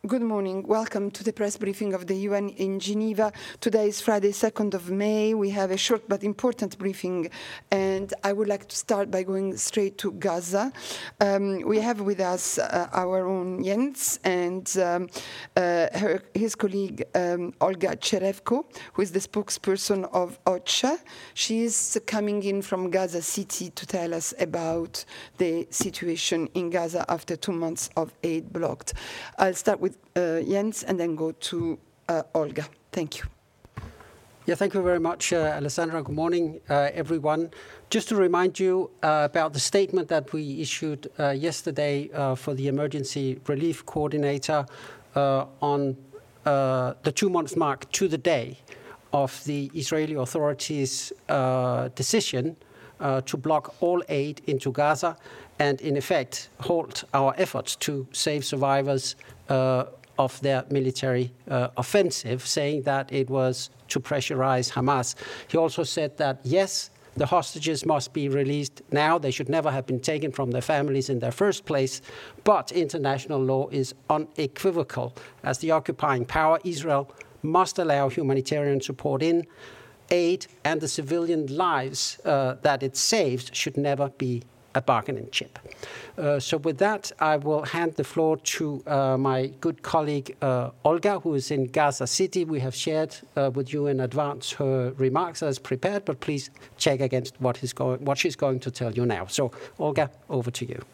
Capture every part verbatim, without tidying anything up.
Good morning. Welcome to the press briefing of the U N in Geneva. Today is Friday, second of May. We have a short but important briefing, and I would like to start by going straight to Gaza. Um, we have with us uh, our own Jens and um, uh, her, his colleague um, Olga Cherevko, who is the spokesperson of OCHA. She is coming in from Gaza City to tell us about the situation in Gaza after two months of aid blocked. I'll start with uh, Jens and then go to uh, Olga. Thank you. Yeah, thank you very much, uh, Alessandra. Good morning, uh, everyone. Just to remind you uh, about the statement that we issued uh, yesterday uh, for the Emergency Relief Coordinator uh, on uh, the two months mark to the day of the Israeli authorities' uh, decision uh, to block all aid into Gaza and, in effect, halt our efforts to save survivors uh, of their military uh, offensive, saying that it was to pressurize Hamas. He also said that, yes, the hostages must be released now. They should never have been taken from their families in their first place. But international law is unequivocal. As the occupying power, Israel must allow humanitarian support in. Aid and the civilian lives uh, that it saves should never be a bargaining chip. Uh, so with that, I will hand the floor to uh, my good colleague uh, Olga, who is in Gaza City. We have shared uh, with you in advance her remarks as prepared, but please check against what, is going, what she's going to tell you now. So, Olga, over to you.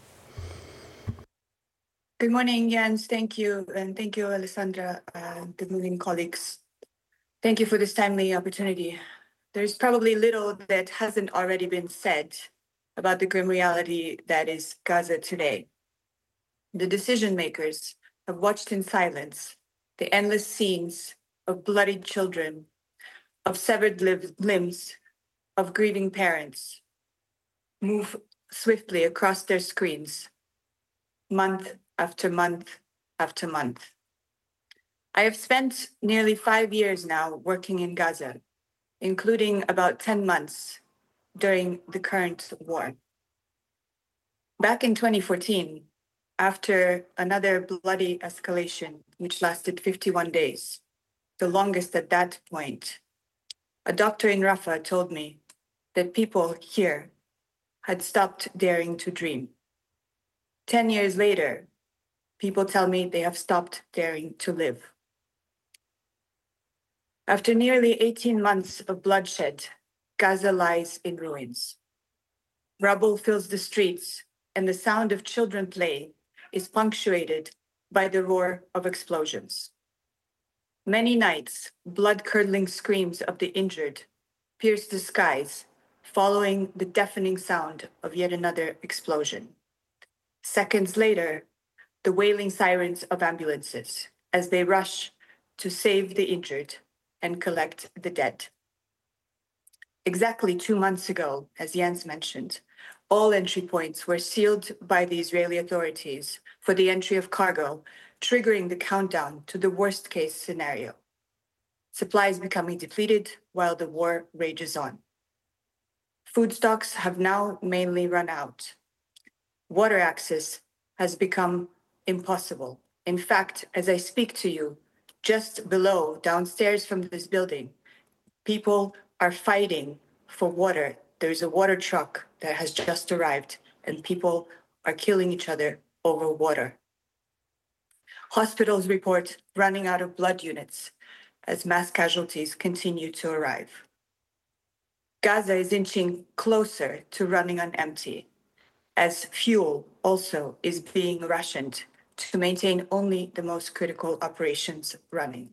Good morning, Jens. Thank you. And thank you, Alessandra. Uh, good morning, colleagues. Thank you for this timely opportunity. There's probably little that hasn't already been said about the grim reality that is Gaza today. The decision makers have watched in silence the endless scenes of bloodied children, of severed limbs, of grieving parents move swiftly across their screens, month after month after month. I have spent nearly five years now working in Gaza, including about ten months during the current war. Back in twenty fourteen, after another bloody escalation, which lasted fifty-one days, the longest at that point, a doctor in Rafah told me that people here had stopped daring to dream. Ten years later, people tell me they have stopped daring to live. After nearly eighteen months of bloodshed, Gaza lies in ruins. Rubble fills the streets, and the sound of children play is punctuated by the roar of explosions. Many nights, blood-curdling screams of the injured pierce the skies, following the deafening sound of yet another explosion. Seconds later, the wailing sirens of ambulances as they rush to save the injured and collect the dead. Exactly two months ago, as Jens mentioned, all entry points were sealed by the Israeli authorities for the entry of cargo, triggering the countdown to the worst-case scenario. Supplies becoming depleted while the war rages on. Food stocks have now mainly run out. Water access has become impossible. In fact, as I speak to you, just below, downstairs from this building, people are fighting for water. There's a water truck that has just arrived, and people are killing each other over water. Hospitals report running out of blood units as mass casualties continue to arrive. Gaza is inching closer to running on empty, as fuel also is being rationed to maintain only the most critical operations running.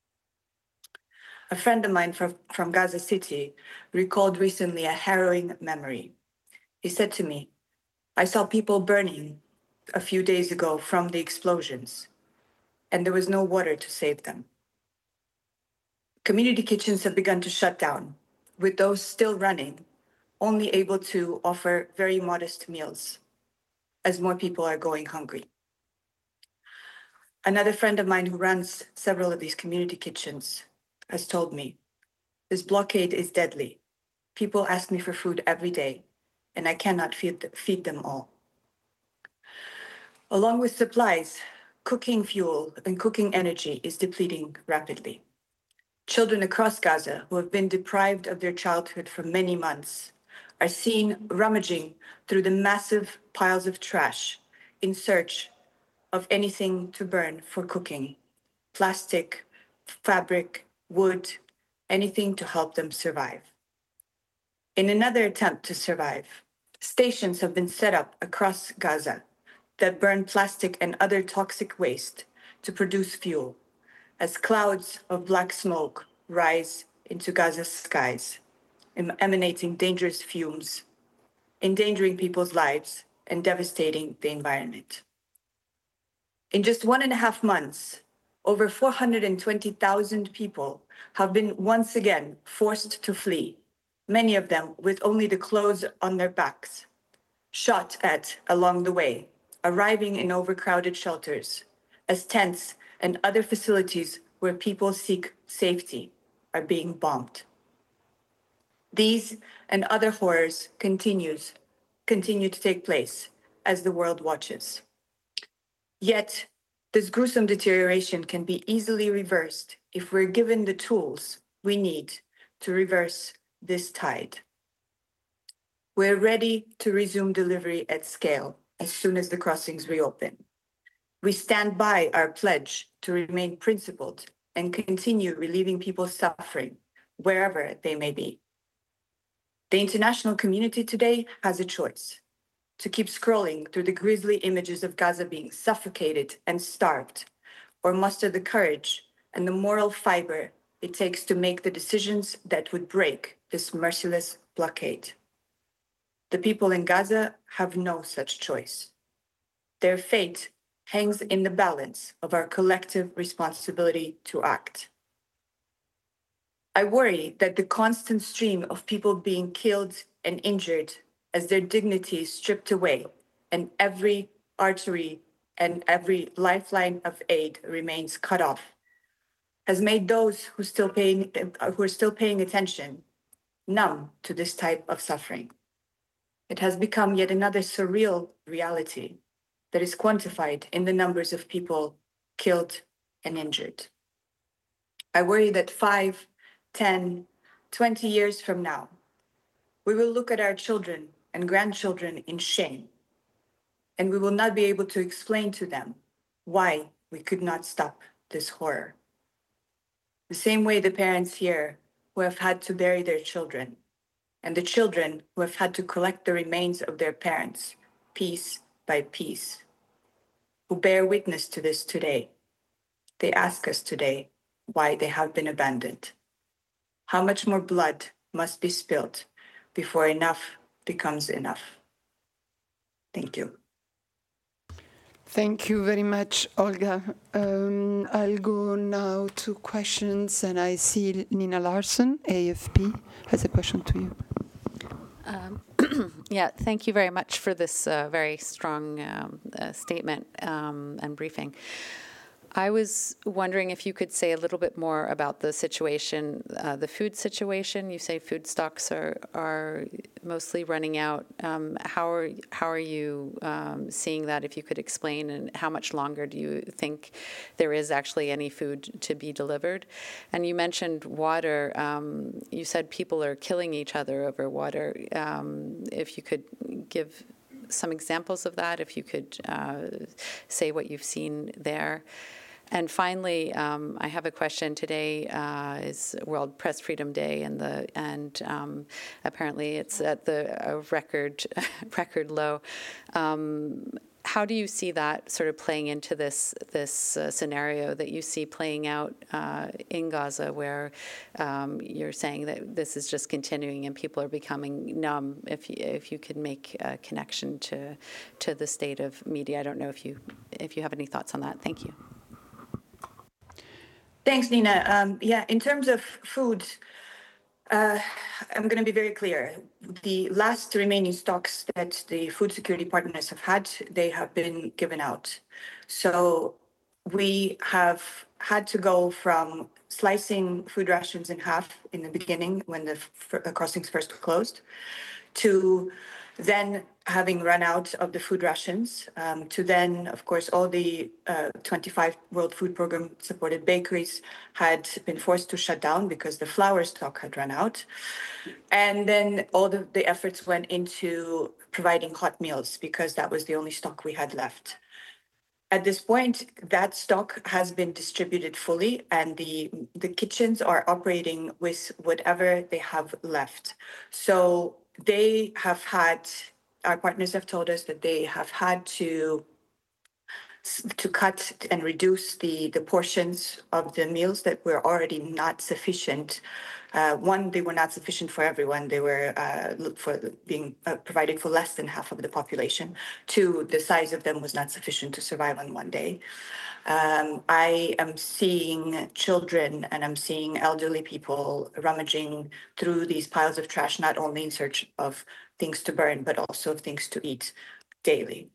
A friend of mine from, from Gaza City recalled recently a harrowing memory. He said to me, I saw people burning a few days ago from the explosions, and there was no water to save them. Community kitchens have begun to shut down, with those still running, only able to offer very modest meals, as more people are going hungry. Another friend of mine who runs several of these community kitchens has told me, this blockade is deadly. People ask me for food every day, and I cannot feed, feed them all. Along with supplies, cooking fuel and cooking energy is depleting rapidly. Children across Gaza who have been deprived of their childhood for many months are seen rummaging through the massive piles of trash in search of anything to burn for cooking: plastic, fabric, wood, anything to help them survive. In another attempt to survive, stations have been set up across Gaza that burn plastic and other toxic waste to produce fuel, as clouds of black smoke rise into Gaza's skies, em- emanating dangerous fumes, endangering people's lives and devastating the environment. In just one and a half months, over four hundred twenty thousand people have been once again forced to flee, many of them with only the clothes on their backs, shot at along the way, arriving in overcrowded shelters, as tents and other facilities where people seek safety are being bombed. These and other horrors continues, continue to take place as the world watches. Yet, this gruesome deterioration can be easily reversed if we're given the tools we need to reverse this tide. We're ready to resume delivery at scale as soon as the crossings reopen. We stand by our pledge to remain principled and continue relieving people's suffering wherever they may be. The international community today has a choice: to keep scrolling through the grisly images of Gaza being suffocated and starved, or muster the courage and the moral fiber it takes to make the decisions that would break this merciless blockade. The people in Gaza have no such choice. Their fate hangs in the balance of our collective responsibility to act. I worry that the constant stream of people being killed and injured as their dignity is stripped away and every artery and every lifeline of aid remains cut off has made those who, still paying, who are still paying attention numb to this type of suffering. It has become yet another surreal reality that is quantified in the numbers of people killed and injured. I worry that five, ten, twenty years from now, we will look at our children and grandchildren in shame, and we will not be able to explain to them why we could not stop this horror. The same way the parents here who have had to bury their children, and the children who have had to collect the remains of their parents piece by piece, who bear witness to this today. They ask us today why they have been abandoned. How much more blood must be spilled before enough becomes enough? Thank you. Thank you very much, Olga. Um, I'll go now to questions, and I see Nina Larsson, A F P, has a question to you. Um, yeah, thank you very much for this uh, very strong um, uh, statement um, and briefing. I was wondering if you could say a little bit more about the situation, uh, the food situation. You say food stocks are are mostly running out. Um, how are how are you um, seeing that? If you could explain, and how much longer do you think there is actually any food to be delivered? And you mentioned water. Um, you said people are killing each other over water. Um, if you could give some examples of that, if you could uh, say what you've seen there. And finally, um, I have a question. Today uh, is World Press Freedom Day, and the and um, apparently it's at the uh, record record low. Um, how do you see that sort of playing into this this uh, scenario that you see playing out uh, in Gaza, where um, you're saying that this is just continuing and people are becoming numb? If you, if you could make a connection to to the state of media, I don't know if you if you have any thoughts on that. Thank you. Thanks, Nina. Um, yeah, in terms of food, uh, I'm going to be very clear. The last remaining stocks that the food security partners have had, they have been given out. So we have had to go from slicing food rations in half in the beginning when the f- crossings first closed, to Then, having run out of the food rations, um, to then, of course, all the uh, twenty-five World Food Program supported bakeries had been forced to shut down because the flour stock had run out. And then all the, the efforts went into providing hot meals because that was the only stock we had left. At this point, that stock has been distributed fully, and the, the kitchens are operating with whatever they have left. So they have had, our partners have told us that they have had to to cut and reduce the, the portions of the meals that were already not sufficient. Uh, one, they were not sufficient for everyone. They were uh, for being uh, provided for less than half of the population. Two, the size of them was not sufficient to survive on one day. Um, I am seeing children and I'm seeing elderly people rummaging through these piles of trash, not only in search of things to burn, but also of things to eat daily.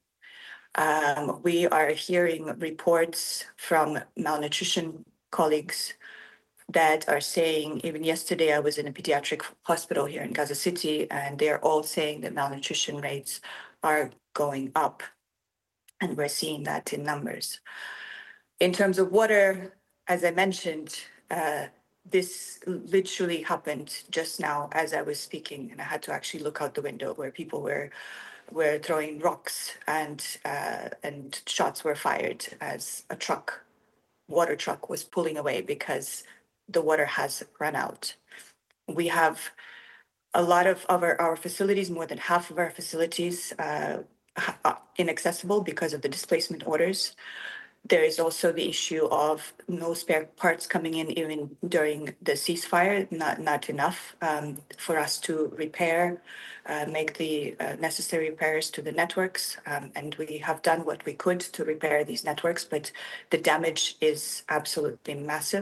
Um, we are hearing reports from malnutrition colleagues that are saying, even yesterday I was in a pediatric hospital here in Gaza City, and they're all saying that malnutrition rates are going up. And we're seeing that in numbers. In terms of water, as I mentioned, uh, this literally happened just now as I was speaking, and I had to actually look out the window where people were were throwing rocks and uh, and shots were fired as a truck, water truck, was pulling away because the water has run out. We have a lot of, of our, our facilities, more than half of our facilities, uh, inaccessible because of the displacement orders. There is also the issue of no spare parts coming in even during the ceasefire, not, not enough um, for us to repair, uh, make the uh, necessary repairs to the networks. Um, and we have done what we could to repair these networks, but the damage is absolutely massive.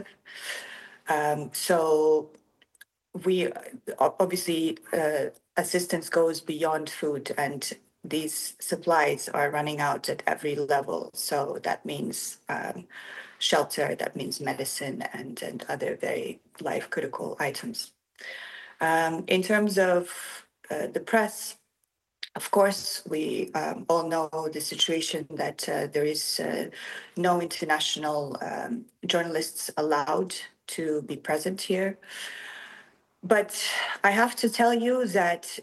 Um, so we obviously, uh, assistance goes beyond food, and these supplies are running out at every level. So that means um, shelter, that means medicine, and, and other very life critical items. Um, in terms of uh, the press, of course, we um, all know the situation that uh, there is uh, no international um, journalists allowed to be present here. But I have to tell you that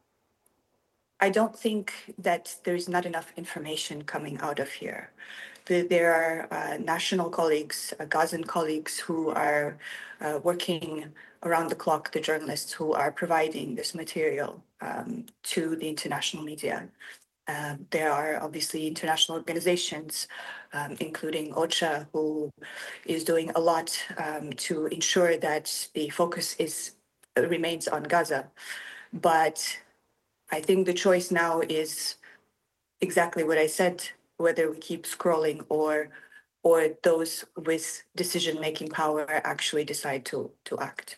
I don't think that there's not enough information coming out of here. There are uh, national colleagues, uh, Gazan colleagues who are uh, working around the clock, the journalists who are providing this material um, to the international media. Uh, there are obviously international organizations, um, including OCHA, who is doing a lot um, to ensure that the focus is remains on Gaza. But I think the choice now is exactly what I said, whether we keep scrolling or or those with decision-making power actually decide to, to act.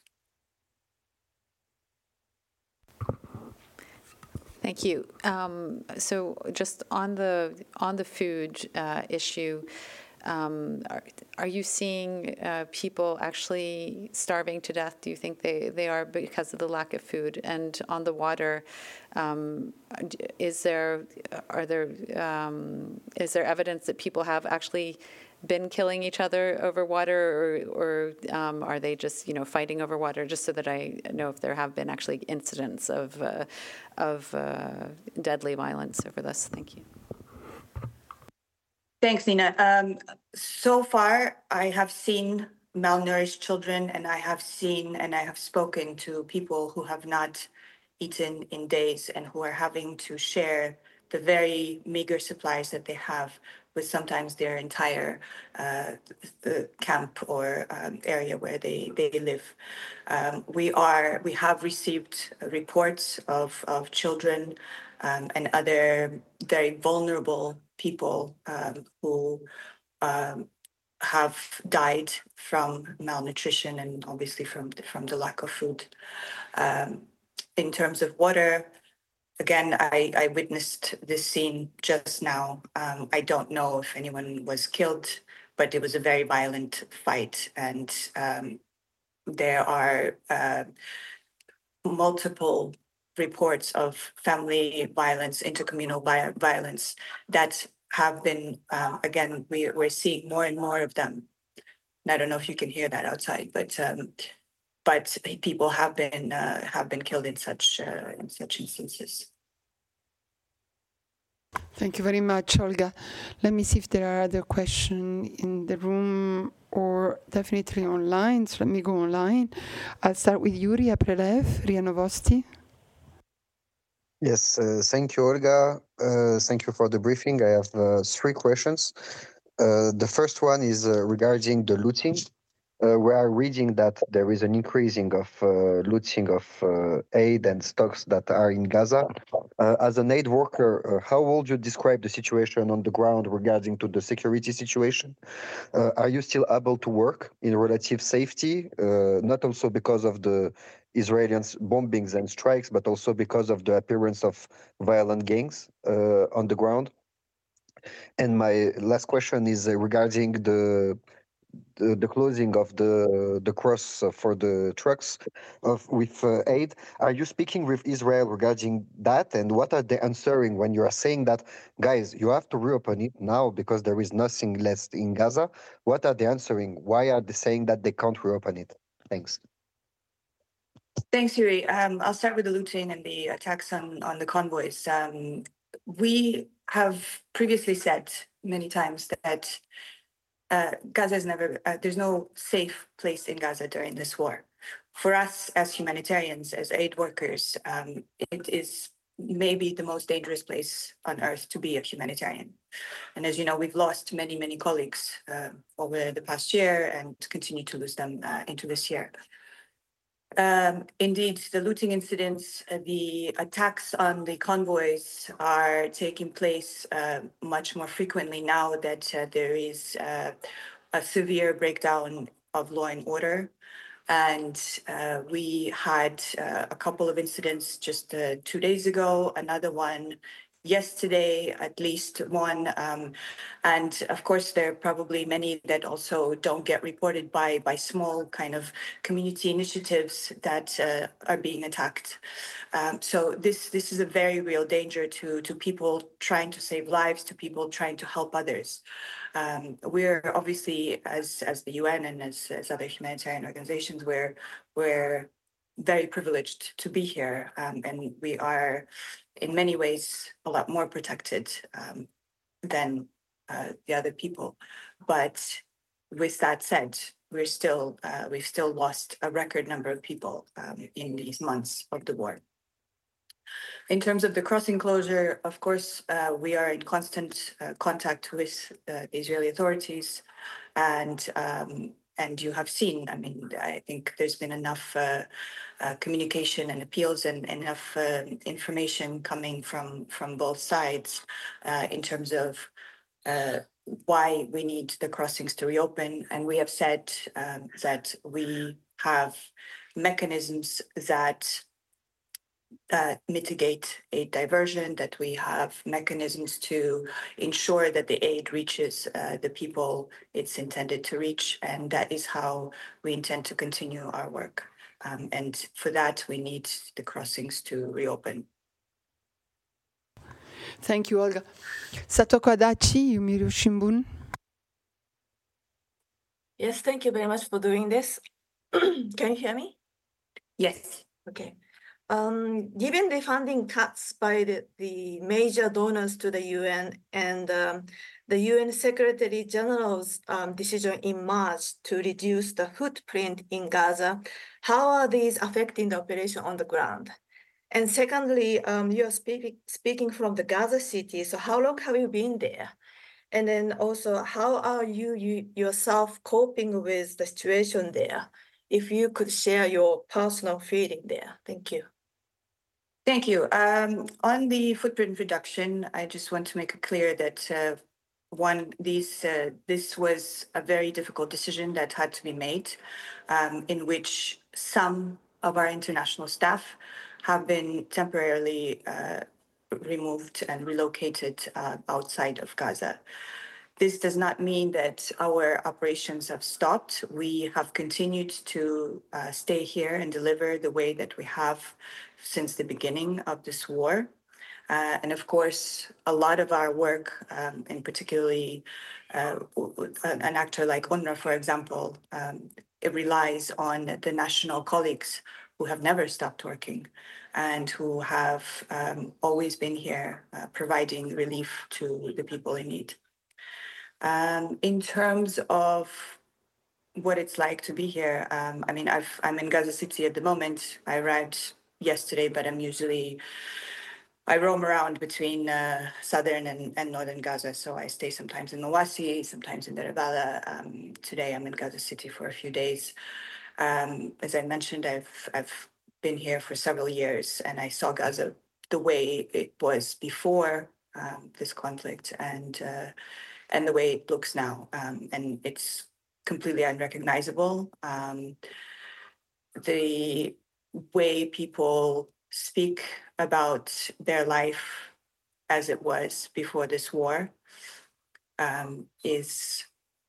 Thank you. Um, so just on the on the food uh, issue, um, are, are you seeing uh, people actually starving to death? Do you think they, they are because of the lack of food? And on the water, um, is there are there um, is there evidence that people have actually been killing each other over water, or, or um, are they just, you know, fighting over water? Just so that I know if there have been actually incidents of uh, of uh, deadly violence over this. Thank you. Thanks, Nina. Um, so far, I have seen malnourished children, and I have seen and I have spoken to people who have not eaten in days and who are having to share the very meager supplies that they have with sometimes their entire uh, the camp or um, area where they, they live. Um, we are we have received reports of, of children um, and other very vulnerable people um, who um, have died from malnutrition and obviously from the, from the lack of food. Um, in terms of water, again, I, I witnessed this scene just now. Um, I don't know if anyone was killed, but it was a very violent fight, and um, there are uh, multiple reports of family violence, intercommunal violence that have been, um, again, we, we're seeing more and more of them. And I don't know if you can hear that outside, but um, but people have been uh, have been killed in such uh, in such instances. Thank you very much, Olga. Let me see if there are other questions in the room or definitely online. So let me go online. I'll start with Yuri Aprelev, R I A Novosti. Yes, uh, thank you, Olga. Uh, thank you for the briefing. I have uh, three questions. Uh, the first one is uh, regarding the looting. Uh, we are reading that there is an increasing of uh, looting of uh, aid and stocks that are in Gaza. Uh, as an aid worker, uh, how would you describe the situation on the ground regarding to the security situation? Uh, are you still able to work in relative safety, uh, not also because of the Israeli bombings and strikes, but also because of the appearance of violent gangs uh, on the ground? And my last question is uh, regarding the the, the closing of the the cross for the trucks of with uh, aid. Are you speaking with Israel regarding that, and what are they answering when you are saying that, guys, you have to reopen it now because there is nothing left in Gaza? What are they answering? Why are they saying that they can't reopen it? Thanks. Thanks, Yuri. Um, I'll start with the looting and the attacks on, on the convoys. Um, we have previously said many times that uh, Gaza is never, uh, there's no safe place in Gaza during this war. For us as humanitarians, as aid workers, um, it is maybe the most dangerous place on earth to be a humanitarian. And as you know, we've lost many, many colleagues uh, over the past year and continue to lose them uh, into this year. Um, indeed, the looting incidents, uh, the attacks on the convoys are taking place uh, much more frequently now that uh, there is uh, a severe breakdown of law and order. And uh, we had uh, a couple of incidents just uh, two days ago, another one yesterday, at least one. Um, and of course, there are probably many that also don't get reported by, by small kind of community initiatives that uh, are being attacked. Um, so this, this is a very real danger to, to people trying to save lives, to people trying to help others. Um, we're obviously, as as the U N and as, as other humanitarian organizations, we're we're very privileged to be here, um, and we are, in many ways, a lot more protected um, than uh, the other people. But with that said, we're still uh, we've still lost a record number of people um, in these months of the war. In terms of the crossing closure, of course, uh, we are in constant uh, contact with uh, the Israeli authorities, and um, and you have seen. I mean, I think there's been enough uh, uh, communication and appeals and enough uh, information coming from from both sides uh, in terms of uh, why we need the crossings to reopen. And we have said um, that we have mechanisms that Uh, mitigate aid diversion, that we have mechanisms to ensure that the aid reaches uh, the people it's intended to reach, and that is how we intend to continue our work. Um, and for that, we need the crossings to reopen. Thank you, Olga. Satoko Adachi, Yomiuri Shimbun. Yes, thank you very much for doing this. Can you hear me? Yes. Okay. Um, given the funding cuts by the, the major donors to the U N and um, the U N Secretary General's um, decision in March to reduce the footprint in Gaza, how are these affecting the operation on the ground? And secondly, um, you are speaking speaking from the Gaza City, so how long have you been there? And then also, how are you, you yourself coping with the situation there? If you could share your personal feeling there. Thank you. Thank you. Um, on the footprint reduction, I just want to make it clear that uh, one, these uh, this was a very difficult decision that had to be made, um, in which some of our international staff have been temporarily uh, removed and relocated uh, outside of Gaza. this does not mean that our operations have stopped. We have continued to uh, stay here and deliver the way that we have since the beginning of this war. Uh, and of course, a lot of our work, um, and particularly uh, an actor like UNRWA, for example, um, it relies on the national colleagues who have never stopped working and who have um, always been here uh, providing relief to the people in need. Um, in terms of what it's like to be here, um, I mean, I've, I'm in Gaza City at the moment. I arrived yesterday, but I'm usually I roam around between uh, southern and, and northern Gaza, so I stay sometimes in Mawasi, sometimes in Deir Bala. Um, today I'm in Gaza City for a few days. Um, as I mentioned, I've I've been here for several years, and I saw Gaza the way it was before um, this conflict, and uh, and the way it looks now, um, and it's completely unrecognizable. Um, the way people speak about their life as it was before this war um, is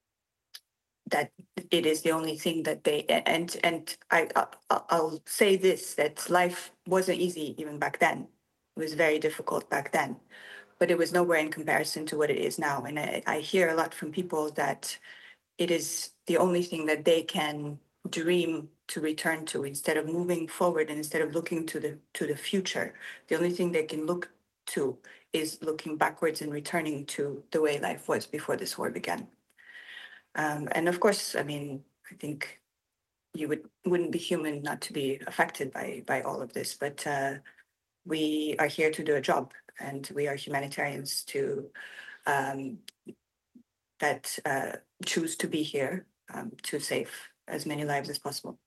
that it is the only thing that they and and I I'll say this, that life wasn't easy even back then. It was very difficult back then, but it was nowhere in comparison to what it is now. And I, I hear a lot from people that it is the only thing that they can dream to return to instead of moving forward and instead of looking to the to the future. The only thing they can look to is looking backwards and returning to the way life was before this war began. Um, and of course, I mean, I think you would wouldn't be human not to be affected by by all of this. But uh, we are here to do a job, and we are humanitarians to um, that uh, choose to be here um, to save as many lives as possible.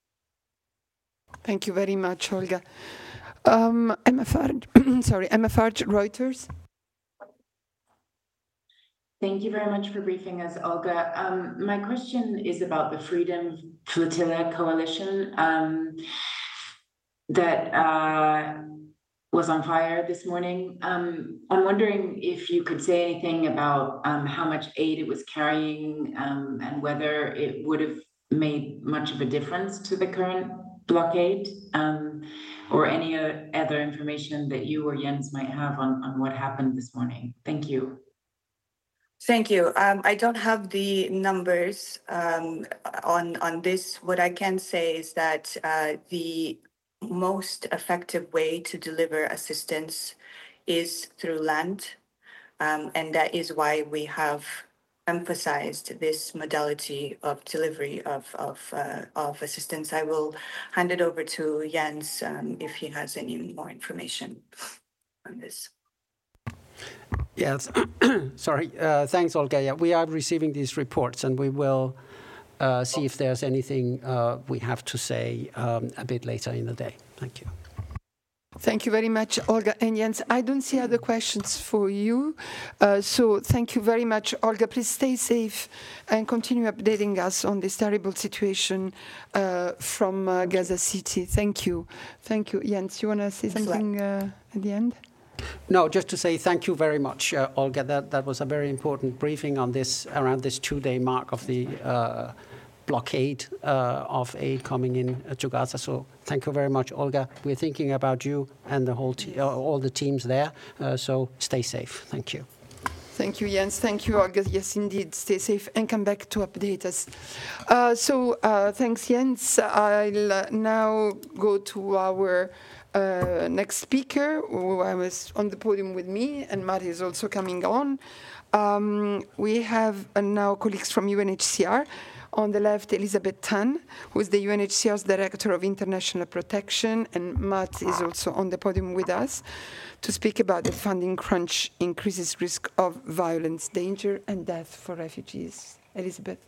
Thank you very much, Olga. Um, Emma Farge, sorry, Emma Farge, Reuters. Thank you very much for briefing us, Olga. Um, my question is about the Freedom Flotilla Coalition um, that uh, was on fire this morning. Um, I'm wondering if you could say anything about um, how much aid it was carrying um, and whether it would have made much of a difference to the current blockade, um, or any uh, other information that you or Jens might have on, on what happened this morning. Thank you. Thank you. Um, I don't have the numbers um, on, on this. What I can say is that uh, the most effective way to deliver assistance is through land. Um, and that is why we have emphasized this modality of delivery of, of, uh, of assistance. I will hand it over to Jens um, if he has any more information on this. Yes, sorry. Uh, thanks, Olga. Yeah, we are receiving these reports, and we will uh, see if there's anything uh, we have to say um, a bit later in the day. Thank you. Thank you very much, Olga and Jens. I don't see other questions for you. Uh, so thank you very much, Olga. Please stay safe and continue updating us on this terrible situation uh, from uh, Gaza City. Thank you. Thank you. Jens, you want to say something uh, at the end? No, just to say thank you very much, uh, Olga. That, that was a very important briefing on this, around this two-day mark of the uh, blockade uh, of aid coming in to Gaza. So thank you very much, Olga. We're thinking about you and the whole te- uh, all the teams there. Uh, so stay safe. Thank you. Thank you, Jens. Thank you, Olga. Yes, indeed. Stay safe and come back to update us. Uh, so uh, thanks, Jens. I'll uh, now go to our uh, next speaker, who I was on the podium with me, and Matt is also coming on. Um, we have uh, now colleagues from U N H C R. On the left, Elizabeth Tan, who is the U N H C R's Director of International Protection, and Matt is also on the podium with us to speak about the funding crunch increases risk of violence, danger, and death for refugees. Elizabeth.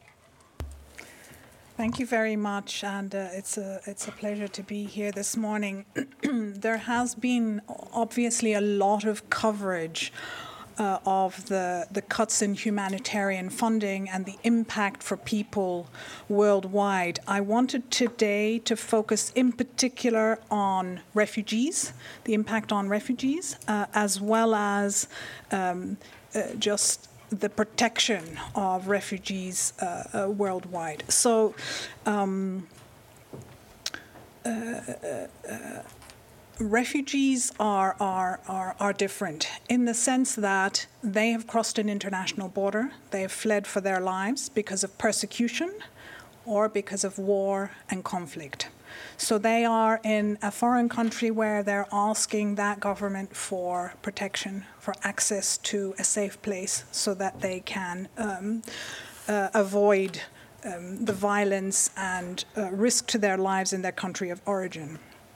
Thank you very much, and uh, it's a it's a pleasure to be here this morning. There has been obviously a lot of coverage Uh, of the, the cuts in humanitarian funding and the impact for people worldwide. I wanted today to focus in particular on refugees, the impact on refugees, uh, as well as um, uh, just the protection of refugees uh, uh, worldwide. So. Um, uh, uh, Refugees are, are, are, are different in the sense that they have crossed an international border, they have fled for their lives because of persecution or because of war and conflict. So they are in a foreign country where they're asking that government for protection, for access to a safe place so that they can um, uh, avoid um, the violence and uh, risk to their lives in their country of origin.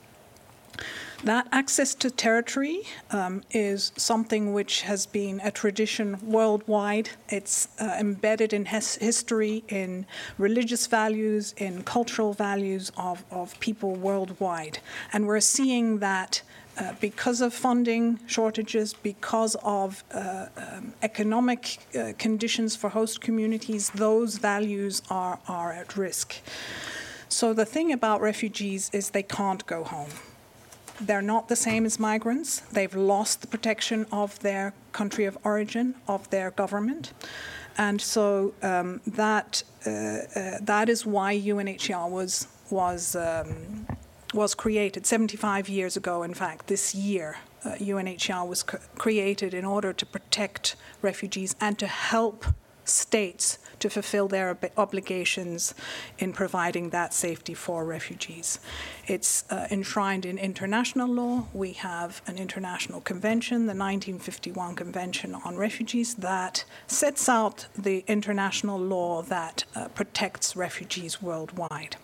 That access to territory um, is something which has been a tradition worldwide. It's uh, embedded in his history, in religious values, in cultural values of, of people worldwide. And we're seeing that uh, because of funding shortages, because of uh, um, economic uh, conditions for host communities, those values are, are at risk. So the thing about refugees is they can't go home. They're not the same as migrants. They've lost the protection of their country of origin, of their government. And so um, that uh, uh, that is why U N H C R was was um, was created seventy-five years ago. In fact, this year, uh, U N H C R was c- created in order to protect refugees and to help states to fulfill their ob- obligations in providing that safety for refugees. It's uh, enshrined in international law. We have an international convention, the nineteen fifty-one Convention on Refugees, that sets out the international law that uh, protects refugees worldwide.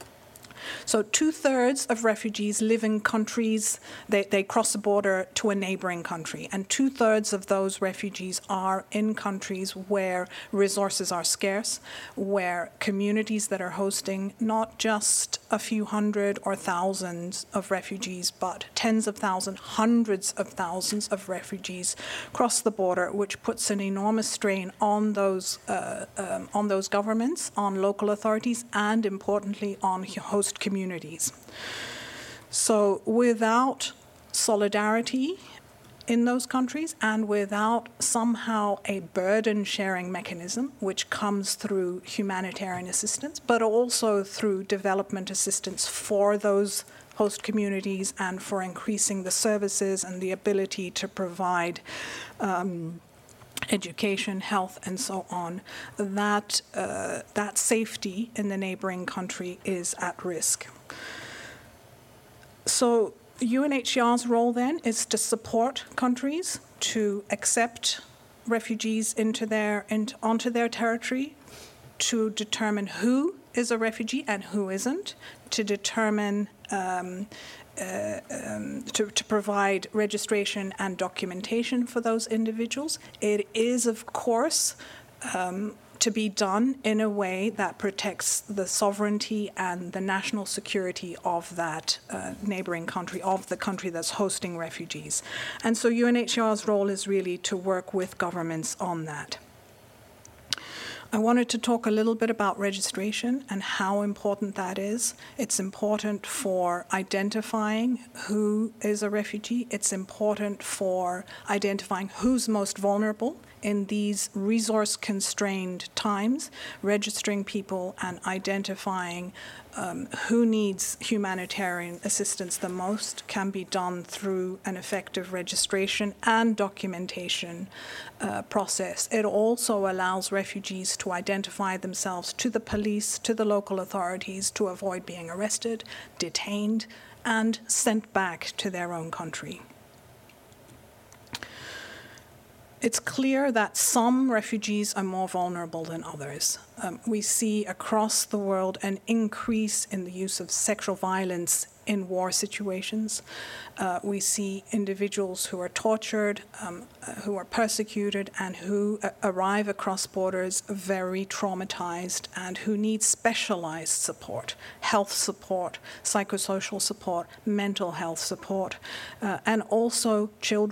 So two-thirds of refugees live in countries, they, they cross the border to a neighboring country, and two-thirds of those refugees are in countries where resources are scarce, where communities that are hosting not just a few hundred or thousands of refugees, but tens of thousands, hundreds of thousands of refugees cross the border, which puts an enormous strain on those, uh, um, on those governments, on local authorities, and importantly on host communities. So without solidarity in those countries and without somehow a burden sharing mechanism which comes through humanitarian assistance but also through development assistance for those host communities and for increasing the services and the ability to provide um, education, health, and so on, that uh, that safety in the neighboring country is at risk. So U N H C R's role then is to support countries to accept refugees into their into, onto their territory, to determine who is a refugee and who isn't, to determine um, Uh, um, to, to provide registration and documentation for those individuals. It is, of course, um, to be done in a way that protects the sovereignty and the national security of that uh, neighboring country, of the country that's hosting refugees. And so U N H C R's role is really to work with governments on that. I wanted to talk a little bit about registration and how important that is. It's important for identifying who is a refugee. It's important for identifying who's most vulnerable in these resource-constrained times, registering people and identifying um, who needs humanitarian assistance the most can be done through an effective registration and documentation uh, process. It also allows refugees to identify themselves to the police, to the local authorities, to avoid being arrested, detained, and sent back to their own country. It's clear that some refugees are more vulnerable than others. Um, we see across the world an increase in the use of sexual violence in war situations. Uh, we see individuals who are tortured, um, uh, who are persecuted, and who uh, arrive across borders very traumatized and who need specialized support, health support, psychosocial support, mental health support, uh, and also children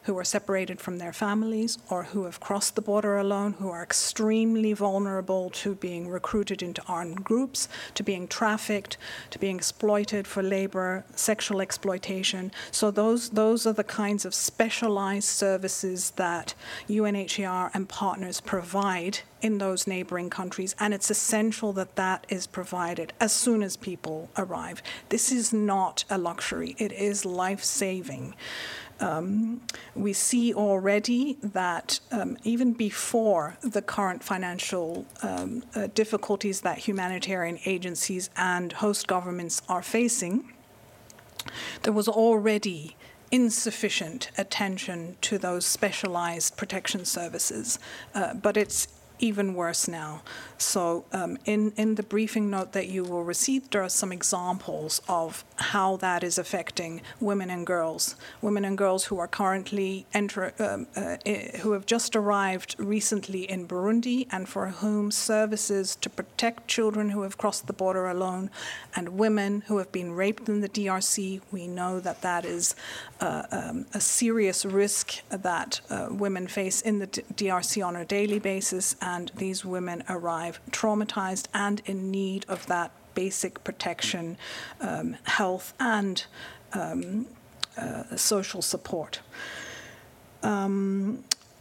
who are separated from their families or who have crossed the border alone, who are extremely vulnerable to being recruited into armed groups, to being trafficked, to being exploited for labor, sexual exploitation. So those, those are the kinds of specialized services that U N H C R and partners provide in those neighboring countries, and it's essential that that is provided as soon as people arrive. This is not a luxury, it is life-saving. Um, we see already that um, even before the current financial um, uh, difficulties that humanitarian agencies and host governments are facing, there was already insufficient attention to those specialized protection services, uh, but it's even worse now. So um, in, in the briefing note that you will receive, there are some examples of how that is affecting women and girls. Women and girls who are currently, enter, um, uh, who have just arrived recently in Burundi and for whom services to protect children who have crossed the border alone and women who have been raped in the D R C, we know that that is uh, um, a serious risk that uh, women face in the D R C on a daily basis, and these women arrive traumatized and in need of that basic protection, um, health, and um, uh, social support. Um,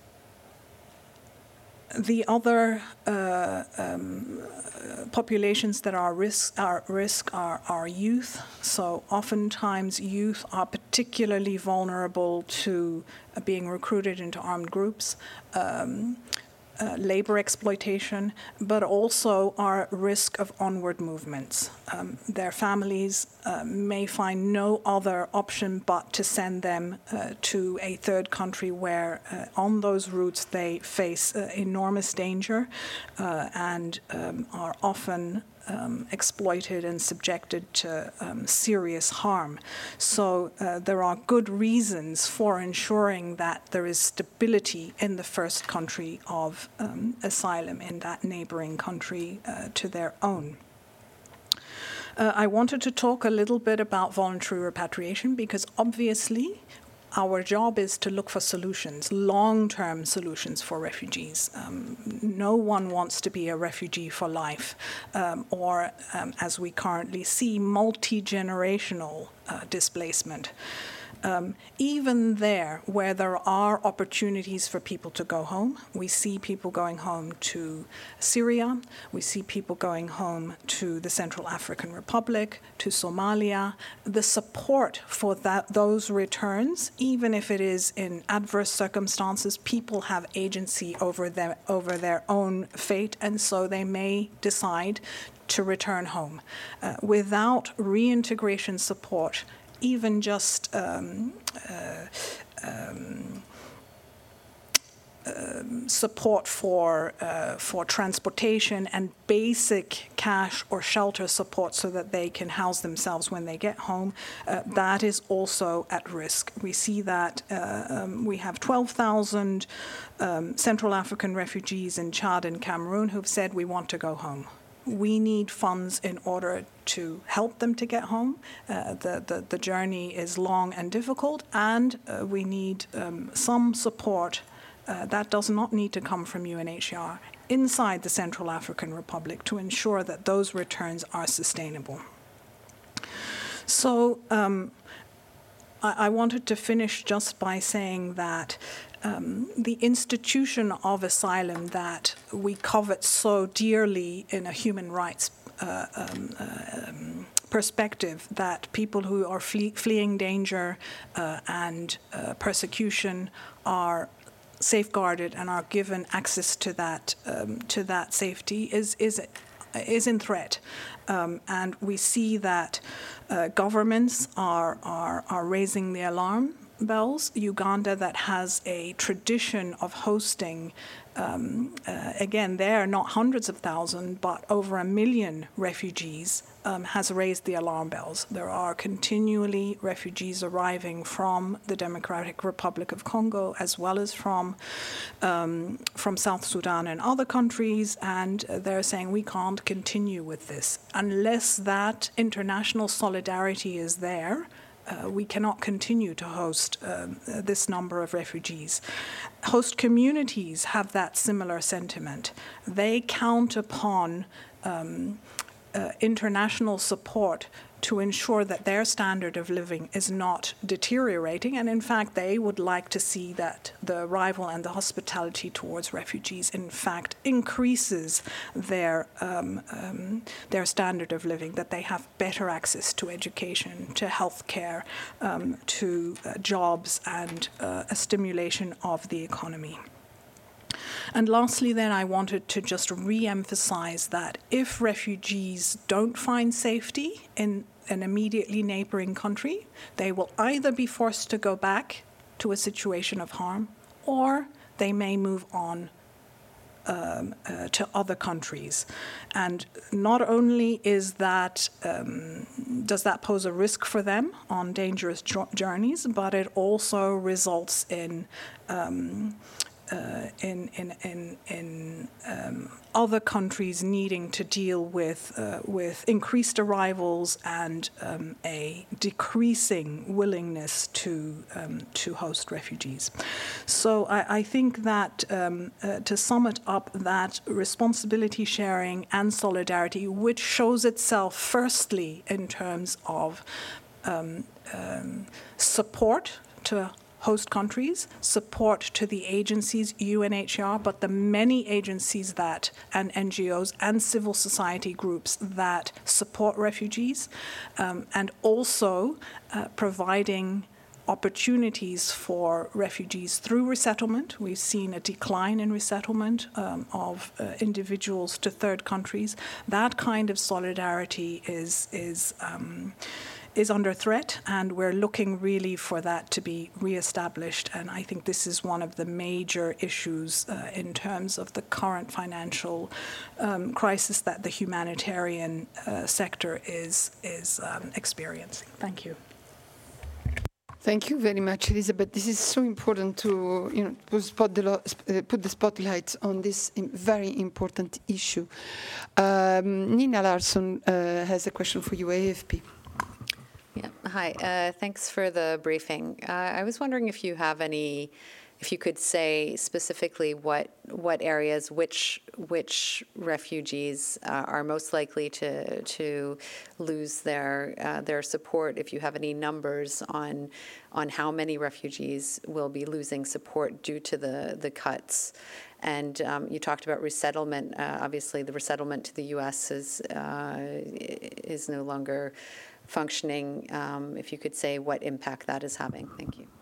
the other uh, um, populations that are, risk, are at risk are, are youth. So oftentimes youth are particularly vulnerable to uh, being recruited into armed groups. Um, Uh, labor exploitation, but also are at risk of onward movements. Um, their families uh, may find no other option but to send them uh, to a third country where uh, on those routes they face uh, enormous danger uh, and um, are often Um, exploited and subjected to um, serious harm. So uh, there are good reasons for ensuring that there is stability in the first country of um, asylum, in that neighboring country uh, to their own. Uh, I wanted to talk a little bit about voluntary repatriation because obviously our job is to look for solutions, long-term solutions for refugees. Um, no one wants to be a refugee for life, um, or, um, as we currently see, multi-generational uh, displacement. Um, even there, where there are opportunities for people to go home, we see people going home to Syria, we see people going home to the Central African Republic, to Somalia. The support for that, those returns, even if it is in adverse circumstances, people have agency over their, over their own fate, and so they may decide to return home. Uh, without reintegration support, even just um, uh, um, um, support for uh, for transportation and basic cash or shelter support so that they can house themselves when they get home, uh, that is also at risk. We see that uh, um, we have twelve thousand um, Central African refugees in Chad and Cameroon who've said we want to go home. We need funds in order to help them to get home. Uh, the, the, the journey is long and difficult, and uh, we need um, some support. Uh, that does not need to come from U N H C R inside the Central African Republic to ensure that those returns are sustainable. So um, I, I wanted to finish just by saying that Um, the institution of asylum that we covet so dearly in a human rights uh, um, uh, um, perspective, that people who are flee fleeing danger uh, and uh, persecution are safeguarded and are given access to that um, to that safety is is is in threat. Um, and we see that uh, governments are, are are raising the alarm bells. Uganda, that has a tradition of hosting, um, uh, again, there not hundreds of thousands, but over a million refugees, um, has raised the alarm bells. There are continually refugees arriving from the Democratic Republic of Congo, as well as from um, from South Sudan and other countries, and they're saying we can't continue with this unless that international solidarity is there. uh, we cannot continue to host um, uh, this number of refugees. Host communities have that similar sentiment. They count upon um, uh, international support to ensure that their standard of living is not deteriorating. And in fact, they would like to see that the arrival and the hospitality towards refugees, in fact, increases their, um, um, their standard of living, that they have better access to education, to healthcare, um, to uh, jobs, and uh, a stimulation of the economy. And lastly, then, I wanted to just re-emphasize that if refugees don't find safety in an immediately neighboring country, they will either be forced to go back to a situation of harm, or they may move on um, uh, to other countries. And not only is that um, does that pose a risk for them on dangerous jo- journeys, but it also results in um, Uh, in in in, in um, other countries needing to deal with uh, with increased arrivals and um, a decreasing willingness to um, to host refugees. So I, I think that um, uh, to sum it up, that responsibility sharing and solidarity, which shows itself firstly in terms of um, um, support to host countries, support to the agencies, U N H C R, but the many agencies that, and N G Os and civil society groups that support refugees, um, and also uh, providing opportunities for refugees through resettlement. We've seen a decline in resettlement um, of uh, individuals to third countries. That kind of solidarity is is um, is under threat, and we're looking really for that to be reestablished. And I think this is one of the major issues uh, in terms of the current financial um, crisis that the humanitarian uh, sector is is um, experiencing. Thank you. Thank you very much, Elizabeth. This is so important to you know put, spot the, uh, put the spotlight on this very important issue. Um, Nina Larsson uh, has a question for you, A F P. Yeah. Hi. Uh, thanks for the briefing. Uh, I was wondering if you have any, if you could say specifically what what areas, which which refugees uh, are most likely to to lose their uh, their support. If you have any numbers on on how many refugees will be losing support due to the the cuts. And um, you talked about resettlement. Uh, obviously, the resettlement to the U S is uh, is no longer functioning. Um, if you could say what impact that is having. Thank you.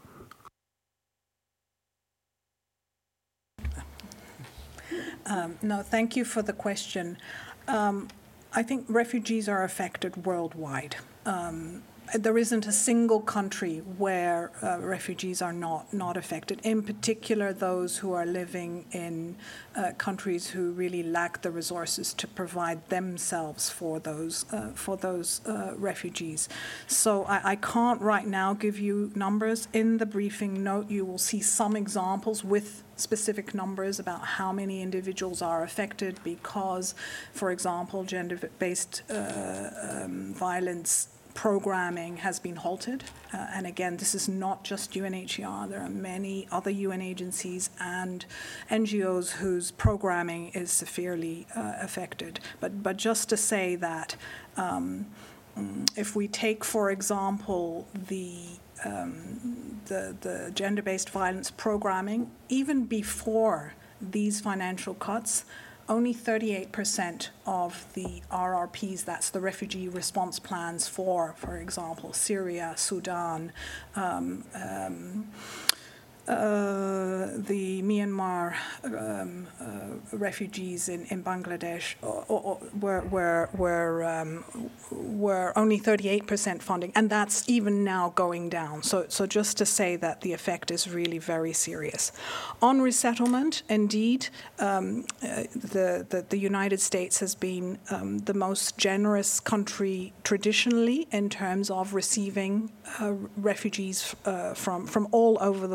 Um, no, thank you for the question. Um, I think refugees are affected worldwide. Um, there isn't a single country where uh, refugees are not, not affected, in particular those who are living in uh, countries who really lack the resources to provide themselves for those, uh, for those uh, refugees. So I, I can't right now give you numbers. In the briefing note, you will see some examples with specific numbers about how many individuals are affected because, for example, gender-based uh, um, violence programming has been halted. Uh, and again, this is not just U N H C R. There are many other U N agencies and N G Os whose programming is severely uh, affected. But, but just to say that um, if we take, for example, the um, the, the gender-based violence programming, even before these financial cuts, only thirty-eight percent of the R R Ps, that's the refugee response plans for, for example, Syria, Sudan, um, um, uh, the Myanmar um, uh, refugees in, in Bangladesh or, or, were, were, were, um, were only thirty-eight percent funding, and that's even now going down. So, so just to say that the effect is really very serious. On resettlement, indeed, um, uh, the, the, the United States has been um, the most generous country traditionally in terms of receiving uh, refugees uh, from, from all over the world, from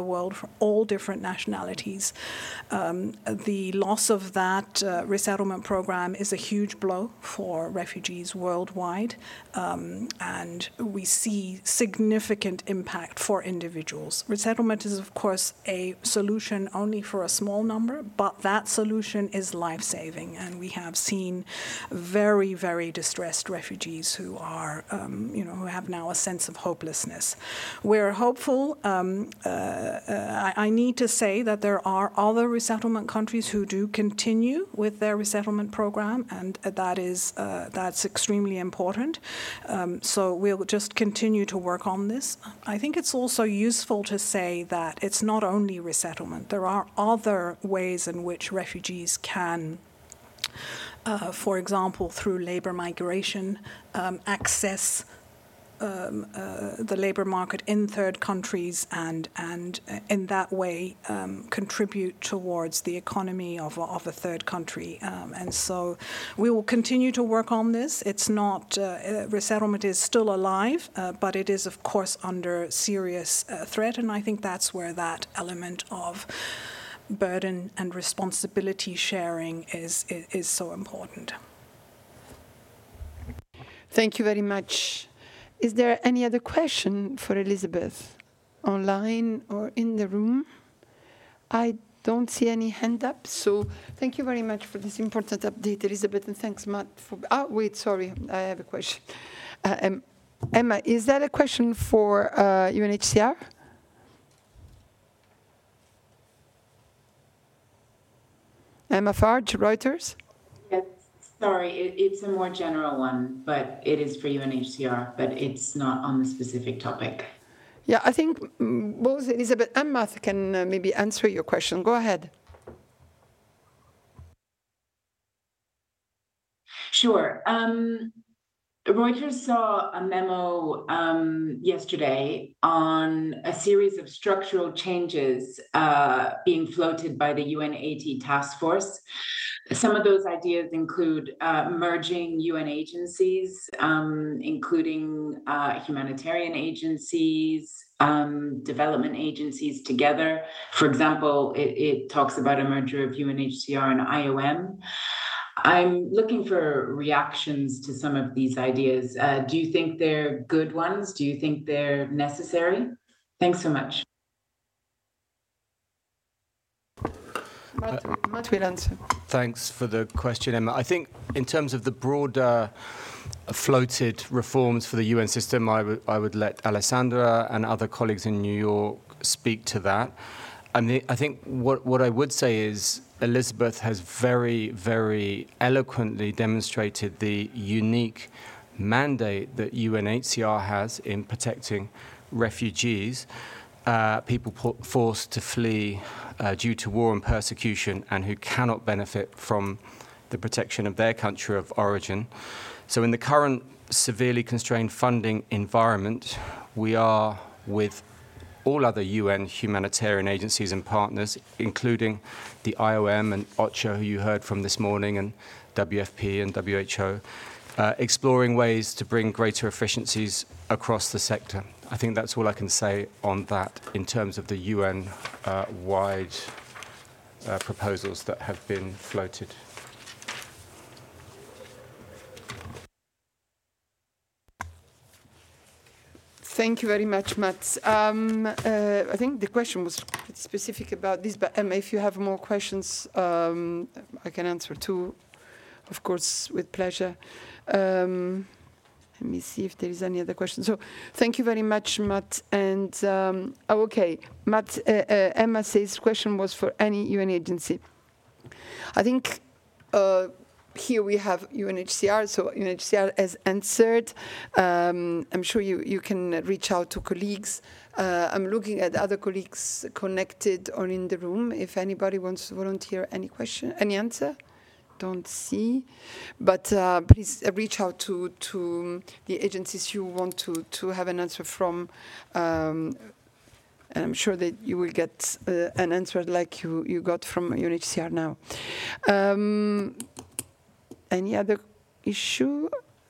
all different nationalities. Um, the loss of that uh, resettlement program is a huge blow for refugees worldwide, um, and we see significant impact for individuals. Resettlement is, of course, a solution only for a small number, but that solution is life-saving, and we have seen very, very distressed refugees who are, um, you know, who have now a sense of hopelessness. We're hopeful. Um, uh, uh, I, I need to say that there are other resettlement countries who do continue with their resettlement program, and that is uh, that's extremely important. Um, so we'll just continue to work on this. I think it's also useful to say that it's not only resettlement. There are other ways in which refugees can, uh, for example, through labor migration, um, access Um, uh, the labor market in third countries, and and in that way um, contribute towards the economy of a, of a third country. Um, and so we will continue to work on this. It's not, uh, resettlement is still alive, uh, but it is of course under serious uh, threat, and I think that's where that element of burden and responsibility sharing is, is, is so important. Thank you very much. Is there any other question for Elizabeth, online or in the room? I don't see any hand up, so thank you very much for this important update, Elizabeth, and thanks, Matt. For oh, wait, sorry, I have a question. Uh, um, Emma, is that a question for uh, U N H C R? Emma Farge, Reuters. Yes, sorry, it, it's a more general one, but it is for U N H C R, but it's not on the specific topic. Yeah, I think both Elizabeth and Matt can uh, maybe answer your question. Go ahead. Sure. Um, Reuters saw a memo um, yesterday on a series of structural changes uh, being floated by the U N eighty task force. Some of those ideas include uh, merging U N agencies, um, including uh, humanitarian agencies, um, development agencies together. For example, it, it talks about a merger of U N H C R and I O M. I'm looking for reactions to some of these ideas. Uh, do you think they're good ones? Do you think they're necessary? Thanks so much. Matt, Matt will answer. Thanks for the question, Emma. I think in terms of the broader floated reforms for the U N system, I would I would let Alessandra and other colleagues in New York speak to that. I mean, I think what, what I would say is Elizabeth has very, very eloquently demonstrated the unique mandate that U N H C R has in protecting refugees, uh, people po- forced to flee uh, due to war and persecution and who cannot benefit from the protection of their country of origin. So in the current severely constrained funding environment, we are with all other U N humanitarian agencies and partners, including the I O M and OCHA, who you heard from this morning, and W F P and W H O, uh, exploring ways to bring greater efficiencies across the sector. I think that's all I can say on that in terms of the U N-wide uh, uh, proposals that have been floated. Thank you very much, Matt. Um, uh, I think the question was pretty specific about this, but Emma, if you have more questions, um, I can answer too, of course, with pleasure. Um, let me see if there is any other question. So thank you very much, Matt. And, um, oh, okay, Matt, uh, uh, Emma says question was for any U N agency. I think uh, here we have U N H C R, so U N H C R has answered. Um, I'm sure you, you can reach out to colleagues. Uh, I'm looking at other colleagues connected or in the room. If anybody wants to volunteer any question, any answer, don't see. But uh, please reach out to, to the agencies you want to, to have an answer from. Um, And I'm sure that you will get uh, an answer like you, you got from U N H C R now. Um, any other issue?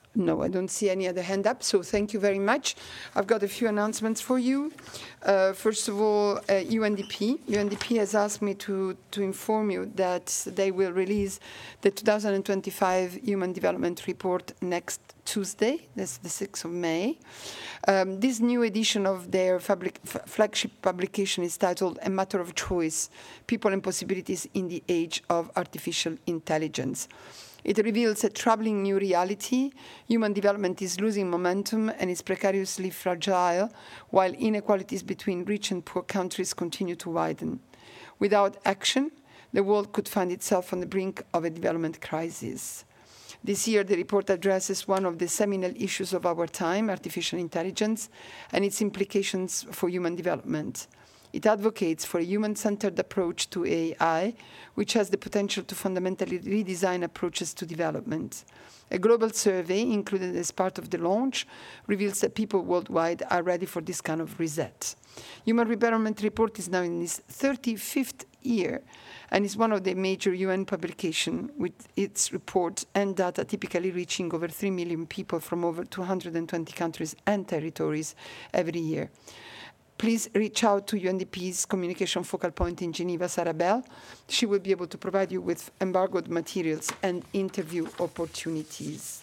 No, I don't see any other hand up, so thank you very much. I've got a few announcements for you. Uh, first of all, uh, U N D P. U N D P has asked me to, to inform you that they will release the two thousand twenty-five Human Development Report next Tuesday. That's the sixth of May. Um, this new edition of their fabric, f- flagship publication is titled A Matter of Choice, People and Possibilities in the Age of Artificial Intelligence. It reveals a troubling new reality. Human development is losing momentum and is precariously fragile, while inequalities between rich and poor countries continue to widen. Without action, the world could find itself on the brink of a development crisis. This year, the report addresses one of the seminal issues of our time, artificial intelligence, and its implications for human development. It advocates for a human-centered approach to A I, which has the potential to fundamentally redesign approaches to development. A global survey, included as part of the launch, reveals that people worldwide are ready for this kind of reset. Human Development Report is now in its thirty-fifth year and is one of the major U N publications, with its reports and data typically reaching over three million people from over two hundred twenty countries and territories every year. Please reach out to U N D P's communication focal point in Geneva, Sarah Bell. She will be able to provide you with embargoed materials and interview opportunities.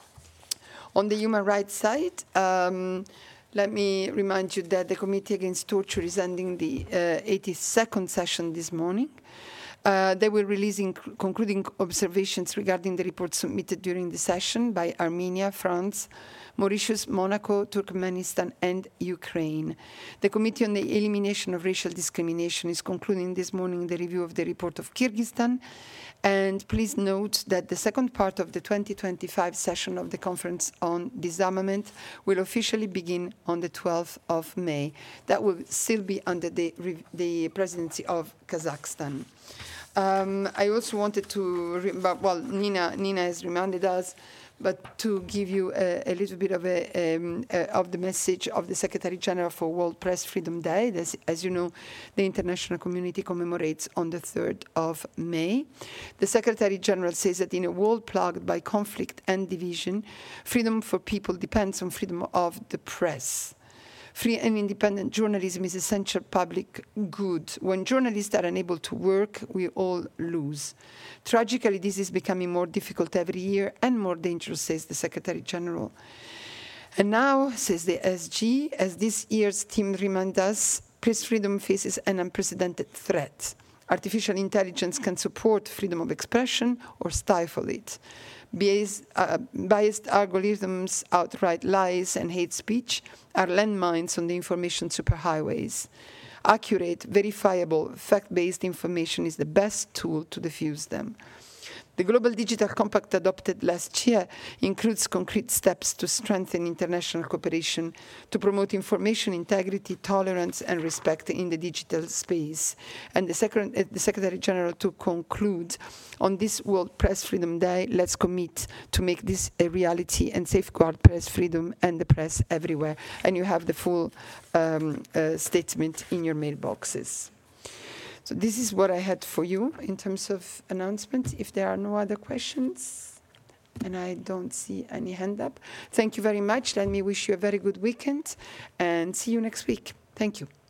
On the human rights side, um, let me remind you that the Committee Against Torture is ending the uh, eighty-second session this morning. Uh, they will release inc- concluding observations regarding the report submitted during the session by Armenia, France, Mauritius, Monaco, Turkmenistan, and Ukraine. The Committee on the Elimination of Racial Discrimination is concluding this morning the review of the report of Kyrgyzstan. And please note that the second part of the twenty twenty-five session of the Conference on Disarmament will officially begin on the twelfth of May. That will still be under the, the presidency of Kazakhstan. Um, I also wanted to, re- well, Nina, Nina has reminded us, but to give you a, a little bit of a, um, uh, of the message of the Secretary General for World Press Freedom Day. As, as you know, the international community commemorates on the third of May. The Secretary General says that in a world plagued by conflict and division, freedom for people depends on freedom of the press. Free and independent journalism is essential public good. When journalists are unable to work, we all lose. Tragically, this is becoming more difficult every year and more dangerous, says the Secretary General. And now, says the S G, as this year's theme reminds us, press freedom faces an unprecedented threat. Artificial intelligence can support freedom of expression or stifle it. Biased, uh, biased algorithms, outright lies, and hate speech are landmines on the information superhighways. Accurate, verifiable, fact-based information is the best tool to defuse them. The Global Digital Compact adopted last year includes concrete steps to strengthen international cooperation to promote information integrity, tolerance, and respect in the digital space. And the, Secret- uh, the Secretary General to conclude, on this World Press Freedom Day, let's commit to make this a reality and safeguard press freedom and the press everywhere. And you have the full um, uh, statement in your mailboxes. So this is what I had for you in terms of announcements. If there are no other questions, and I don't see any hand up, thank you very much. Let me wish you a very good weekend and see you next week. Thank you.